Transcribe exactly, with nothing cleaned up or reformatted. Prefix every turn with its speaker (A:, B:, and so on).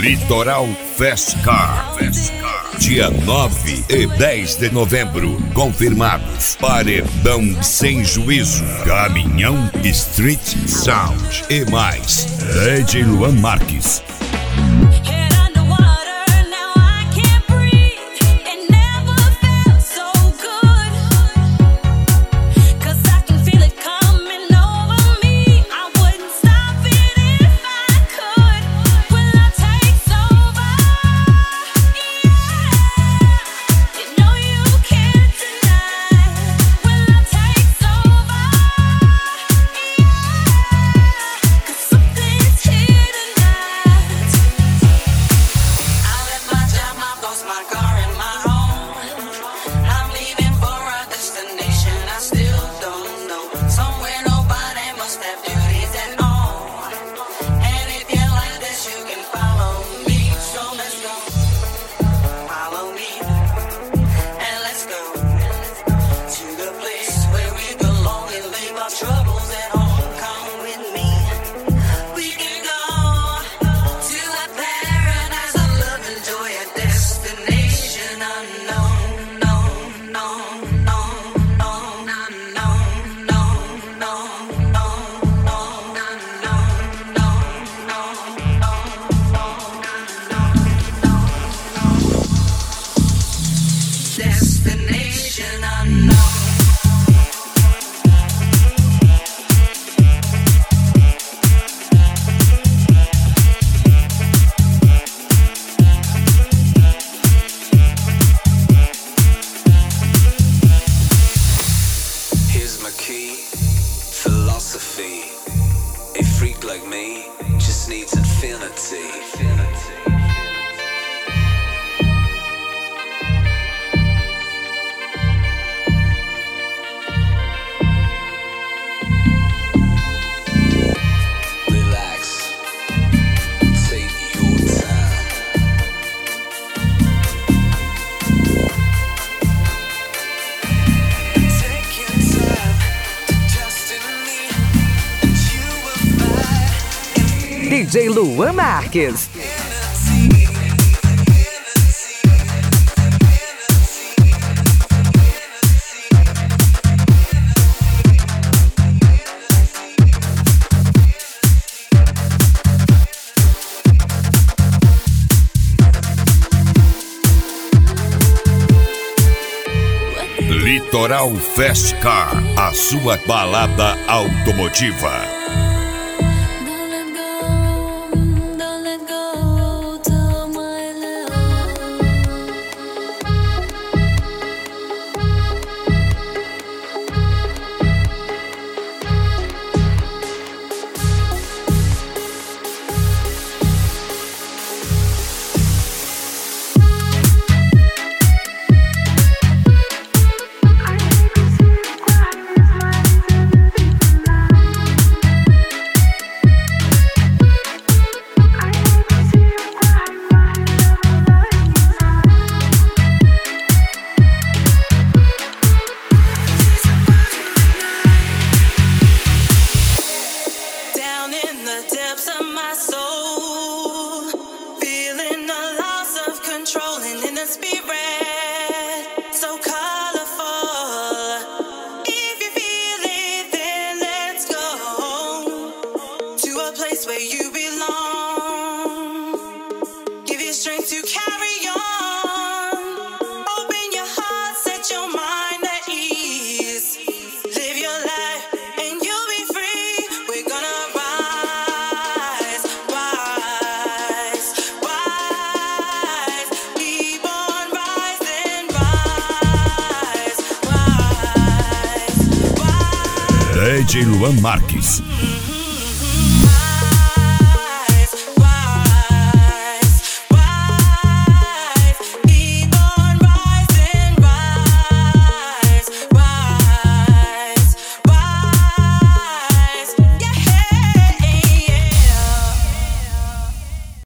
A: Litoral Festcar. Dia nove e dez de novembro. Confirmados. Paredão Sem Juízo. Caminhão Street Sound. E mais. D J Luan Marques.
B: A freak like me just needs infinity. Relax, take your time. Take your time to trust in me, and you will find
C: D J Luan Marques.
A: Litoral Festcar, a sua balada automotiva. D J Luan Marques.